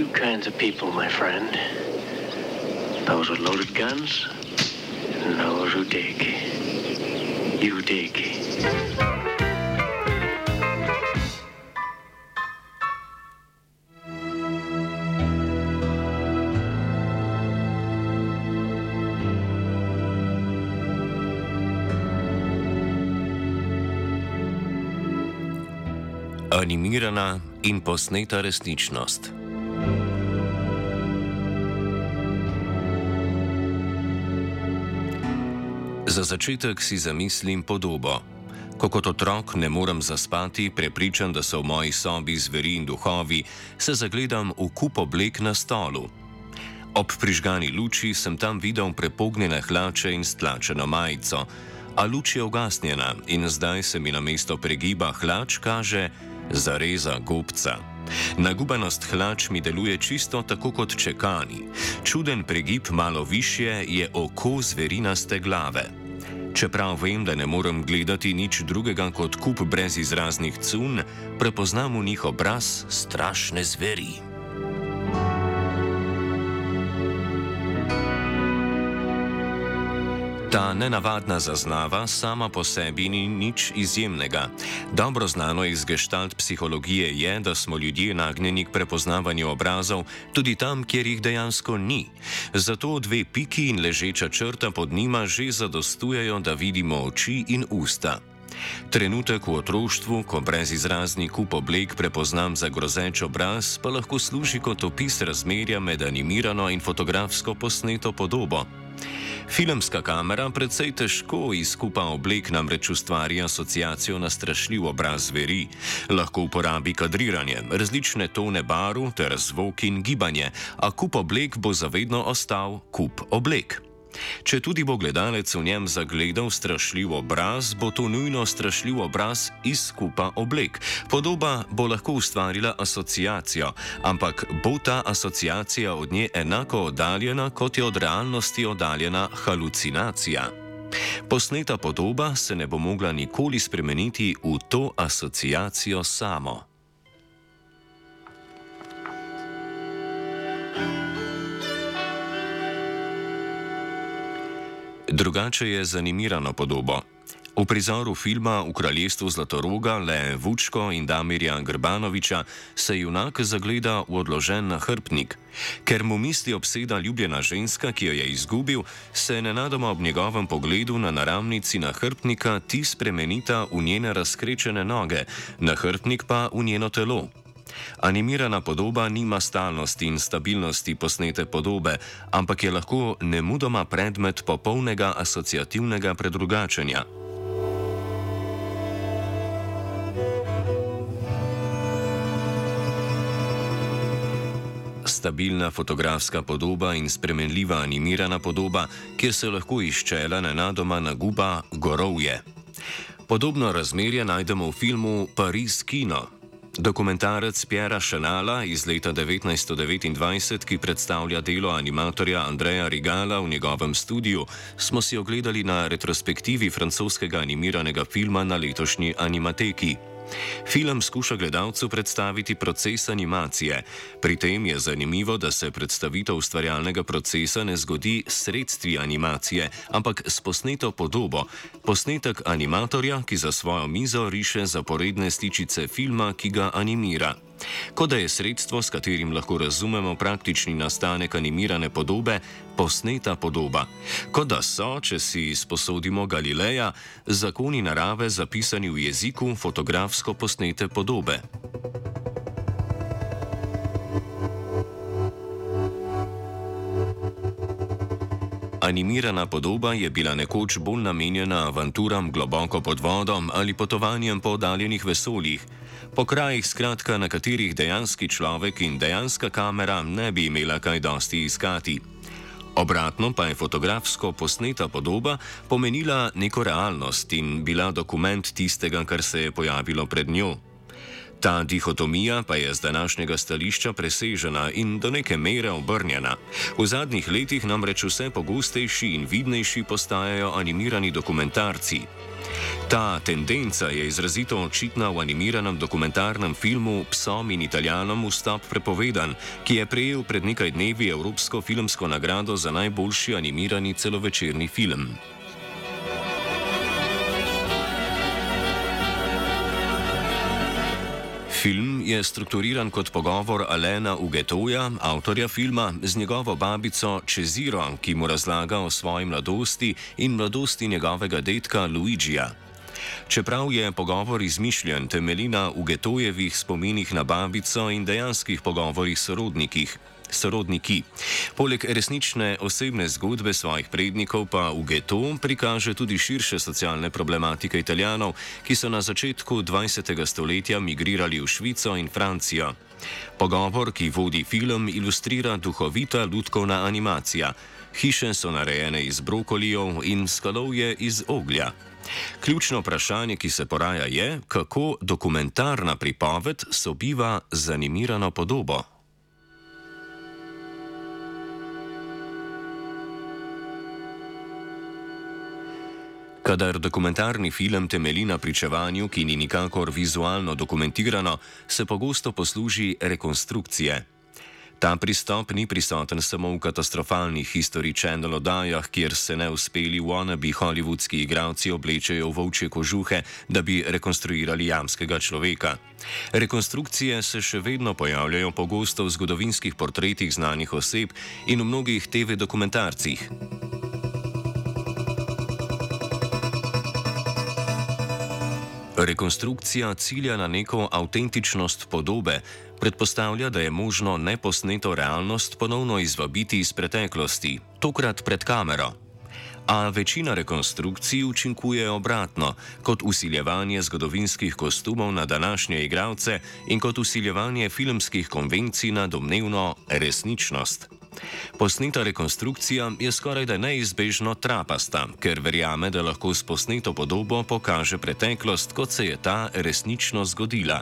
kinds of people, my friend. Those with loaded guns and those who dig. You dig. Animirana in posneta resničnost. Za začetek si zamislim podobo. Ko kot otrok ne morem zaspati, prepričan, da so v moji sobi zveri in duhovi, se zagledam v kup oblek na stolu. Ob prižgani luči sem tam videl prepognjene hlače in stlačeno majico, a luč je ugasnjena in zdaj se mi namesto pregiba hlač kaže zareza gobca. Nagubanost hlač mi deluje čisto tako kot čekani. Čuden pregib malo višje je oko zverinaste glave. Čeprav vem, da ne morem gledati nič drugega kot kup brezizraznih cun, prepoznam v njih obraz strašne zveri. Ta nenavadna zaznava sama po sebi ni nič izjemnega. Dobro znano iz gestalt psihologije je, da smo ljudje nagnjeni k prepoznavanju obrazov tudi tam, kjer jih dejansko ni. Zato dve piki in ležeča črta pod njima že zadostujejo, da vidimo oči in usta. Trenutek v otroštvu, ko brezizrazni kup oblek prepoznam za grozeč obraz, pa lahko služi kot opis razmerja med animirano in fotografsko posneto podobo. Filmska kamera precej težko iz kupa oblek namreč ustvari asociacijo na strašljiv obraz zveri. Lahko uporabi kadriranje, različne tone barv ter zvok in gibanje, a kup oblek bo zavedno ostal kup oblek. Če tudi bo gledalec v njem zagledal strašljiv obraz, bo to nujno strašljiv obraz iz kupa oblek. Podoba bo lahko ustvarila asociacijo, ampak bo ta asociacija od nje enako oddaljena, kot je od realnosti oddaljena halucinacija. Posneta podoba se ne bo mogla nikoli spremeniti v to asociacijo samo. Drugače je z animirano podobo. V prizoru filma V kraljestvu Zlatoroga Le Vučko in Damirja Grbanovića se junak zagleda v odložen nahrbtnik. Ker mu misli obseda ljubljena ženska, ki jo je izgubil, se nenadoma ob njegovem pogledu na naramnici nahrbtnika ti spremenita v njene razkrečene noge, nahrbtnik pa v njeno telo. Animirana podoba nima stalnosti in stabilnosti posnete podobe, ampak je lahko nemudoma predmet popolnega asociativnega predrugačenja. Stabilna fotografska podoba in spremenljiva animirana podoba, kjer se lahko iz čela nenadoma naguba gorovje. Podobno razmerje najdemo v filmu Pariz Kino. Dokumentarec Pierra Chenala iz leta 1929, ki predstavlja delo animatorja Andreja Rigala v njegovem studiu, smo si ogledali na retrospektivi francoskega animiranega filma na letošnji Animateki. Film skuša gledalcu predstaviti proces animacije. Pri tem je zanimivo, da se predstavitev ustvarjalnega procesa ne zgodi s sredstvi animacije, ampak s posneto podobo. Posnetek animatorja, ki za svojo mizo riše zaporedne sličice filma, ki ga animira. Kot da je sredstvo, s katerim lahko razumemo praktični nastanek animirane podobe, posneta podoba. Kot da so, če si sposodimo Galileja, zakoni narave zapisani v jeziku fotografsko posnete podobe. Animirana podoba je bila nekoč bolj namenjena avanturam globoko pod vodom ali potovanjem po oddaljenih vesoljih. Po krajih, skratka, na katerih dejanski človek in dejanska kamera ne bi imela kaj dosti iskati. Obratno pa je fotografsko posneta podoba pomenila neko realnost in bila dokument tistega, kar se je pojavilo pred njo. Ta dihotomija pa je z današnjega stališča presežena in do neke mere obrnjena. V zadnjih letih namreč vse pogostejši in vidnejši postajajo animirani dokumentarci. Ta tendenca je izrazito očitna v animiranem dokumentarnem filmu Psom in Italijanom vstop prepovedan, ki je prejel pred nekaj dnevi Evropsko filmsko nagrado za najboljši animirani celovečerni film. Film je strukturiran kot pogovor Alaina Hugetoja, avtorja filma, z njegovo babico Cesiro, ki mu razlaga o svoji mladosti in mladosti njegovega dedka Luigija. Čeprav je pogovor izmišljen, temelji na Hugetojevih spominih na babico in dejanskih pogovorih s sorodniki. Poleg resnične osebne zgodbe svojih prednikov pa Hugeto prikaže tudi širše socialne problematike Italijanov, ki so na začetku 20. stoletja migrirali v Švico in Francijo. Pogovor, ki vodi film, ilustrira duhovita lutkovna animacija. Hiše so narejene iz brokolijev in skalovje iz oglja. Ključno vprašanje, ki se poraja, je, kako dokumentarna pripoved sobiva z animirano podobo. Kadar dokumentarni film temelji na pričevanju, ki ni nikakor vizualno dokumentirano, se pogosto posluži rekonstrukcije. Ta pristop ni prisoten samo v katastrofalnih History Channel oddajah, kjer se neuspeli wannabe hollywoodski igralci oblečejo v volčje kožuhe, da bi rekonstruirali jamskega človeka. Rekonstrukcije se še vedno pojavljajo pogosto v zgodovinskih portretih znanih oseb in v mnogih TV dokumentarcih. Rekonstrukcija cilja na neko avtentičnost podobe, predpostavlja, da je možno neposneto realnost ponovno izvabiti iz preteklosti, tokrat pred kamero. A večina rekonstrukcij učinkuje obratno, kot vsiljevanje zgodovinskih kostumov na današnje igralce in kot vsiljevanje filmskih konvencij na domnevno resničnost. Posneta rekonstrukcija je skorajda neizbežno trapasta, ker verjame, da lahko s posneto podobo pokaže preteklost, kot se je ta resnično zgodila.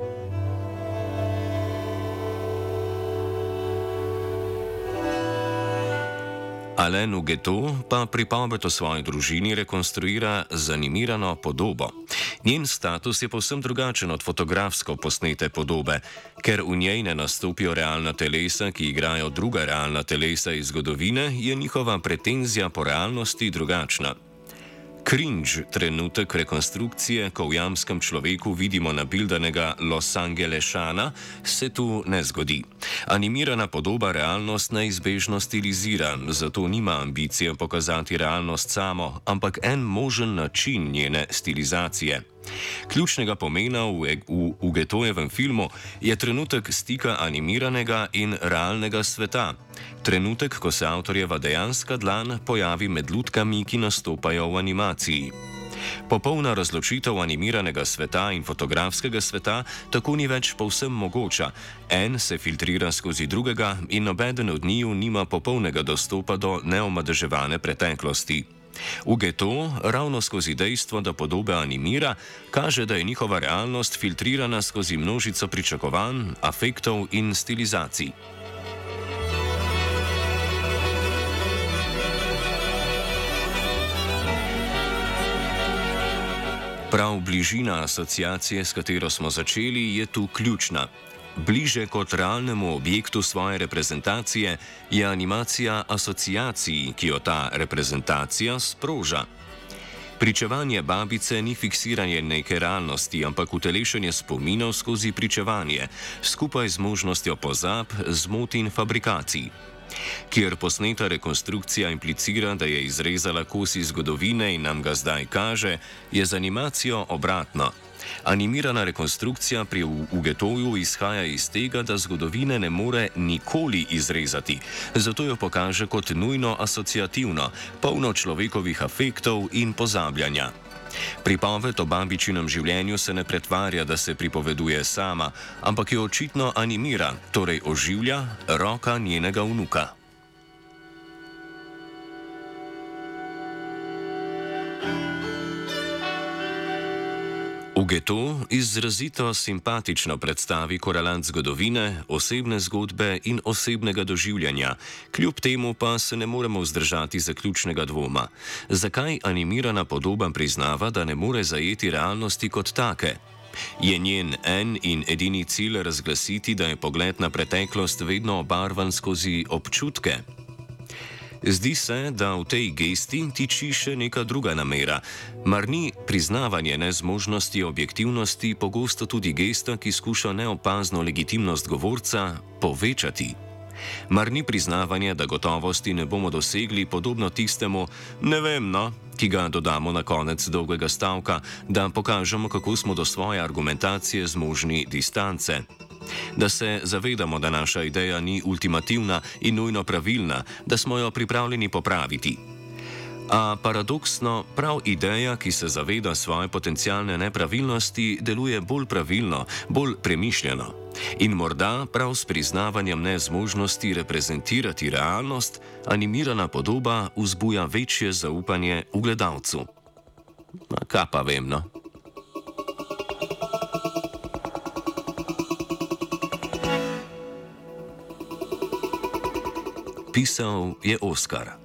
Alain Hugeto pa pripoved o svoji družini rekonstruira z animirano podobo. Njen status je povsem drugačen od fotografsko posnete podobe, ker v njej ne nastopijo realna telesa, ki igrajo druga realna telesa iz zgodovine, je njihova pretenzija po realnosti drugačna. Cringe trenutek rekonstrukcije, ko v jamskem človeku vidimo nabildanega Los Angelešana, se tu ne zgodi. Animirana podoba realnost neizbežno stilizira, zato nima ambicije pokazati realnost samo, ampak en možen način njene stilizacije. Ključnega pomena v Hugetojevem filmu je trenutek stika animiranega in realnega sveta. Trenutek, ko se avtorjeva dejanska dlan pojavi med lutkami, ki nastopajo v animaciji. Popolna razločitev animiranega sveta in fotografskega sveta tako ni več povsem mogoča. En se filtrira skozi drugega in nobeden od njiju nima popolnega dostopa do neomadeževane preteklosti. Hugeto ravno skozi dejstvo, da podobe animira, kaže, da je njihova realnost filtrirana skozi množico pričakovanj, afektov in stilizacij. Prav bližina asociacije, s katero smo začeli, je tu ključna. Bliže kot realnemu objektu svoje reprezentacije je animacija asociacij, ki jo ta reprezentacija sproža. Pričevanje babice ni fiksiranje neke realnosti, ampak utelešenje spominov skozi pričevanje, skupaj z možnostjo pozab, zmot in fabrikacij. Kjer posneta rekonstrukcija implicira, da je izrezala kos iz zgodovine in nam ga zdaj kaže, je z animacijo obratno. Animirana rekonstrukcija pri Hugetoju izhaja iz tega, da zgodovine ne more nikoli izrezati, zato jo pokaže kot nujno asociativno, polno človekovih afektov in pozabljanja. Pripoved o babičinem življenju se ne pretvarja, da se pripoveduje sama, ampak jo očitno animira, torej oživlja roka njenega vnuka. Hugeto izrazito simpatično predstavi korelant zgodovine, osebne zgodbe in osebnega doživljanja, kljub temu pa se ne moremo vzdržati zaključnega dvoma. Zakaj animirana podoba priznava, da ne more zajeti realnosti kot take? Je njen en in edini cilj razglasiti, da je pogled na preteklost vedno obarvan skozi občutke? Zdi se, da v tej gesti tiči še neka druga namera. Mar ni priznavanje nezmožnosti objektivnosti pogosto tudi gesta, ki skuša neopazno legitimnost govorca povečati? Mar ni priznavanje, da gotovosti ne bomo dosegli, podobno tistemu "ne vem, no", ki ga dodamo na konec dolgega stavka, da pokažemo, kako smo do svoje argumentacije zmožni distance? Da se zavedamo, da naša ideja ni ultimativna in nujno pravilna, da smo jo pripravljeni popraviti. A paradoksno, prav ideja, ki se zaveda svoje potencialne nepravilnosti, deluje bolj pravilno, bolj premišljeno. In morda prav s priznavanjem nezmožnosti reprezentirati realnost, animirana podoba vzbuja večje zaupanje v gledalcu. Kaj pa vem, no? Pisal je Oskar.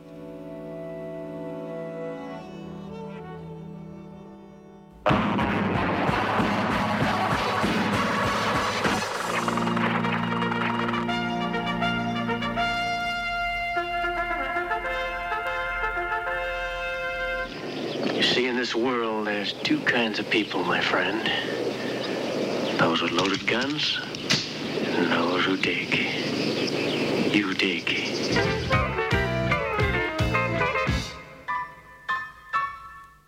You see, in this world, there's two kinds of people, my friend. Those with loaded guns and those who dig. You dig.